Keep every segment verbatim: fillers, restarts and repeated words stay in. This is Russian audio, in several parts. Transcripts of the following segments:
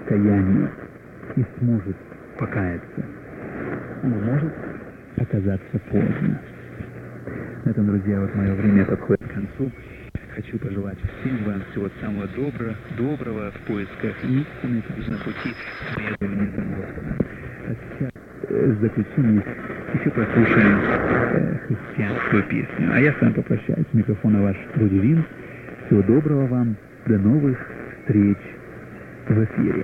покаянию и сможет покаяться, но может оказаться поздно. На этом, друзья, вот мое время подходит к концу. Хочу пожелать всем вам всего самого доброго, доброго в поисках истины, на пути следования за Господом. А сейчас э, в заключение еще послушаем э, христианскую песню. А я с вами попрощаюсь. С микрофона ваш Руди Винс. Всего доброго вам. До новых встреч в эфире.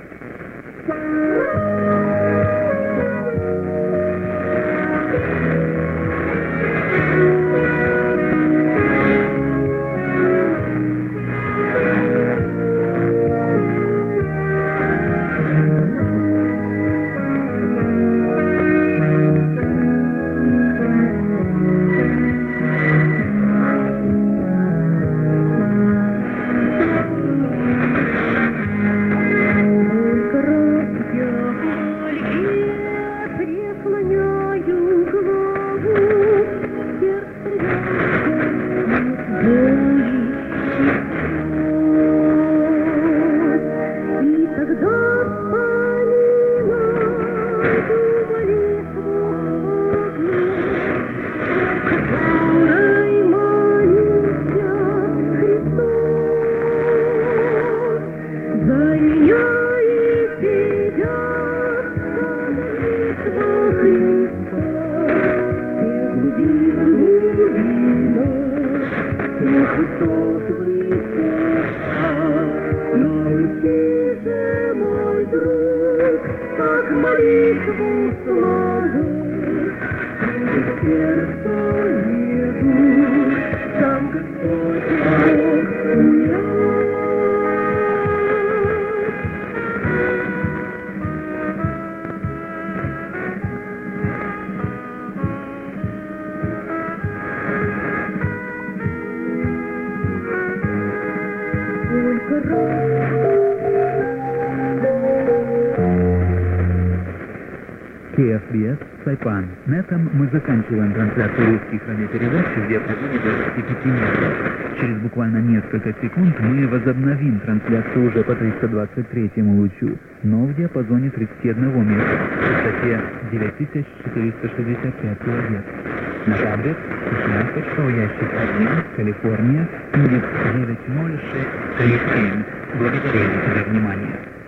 кей эф би эс Сайпан. На этом мы заканчиваем трансляцию русских радиопередач в диапазоне двадцати пяти метров. Через буквально несколько секунд мы возобновим трансляцию уже по триста двадцать третьему лучу, но в диапазоне тридцати одного метра, в высоте девять тысяч четыреста шестьдесят пять килогерц. Наш адрес — наш почтовый ящик один, Калифорния, девять ноль шесть три семь. Благодарю за внимание.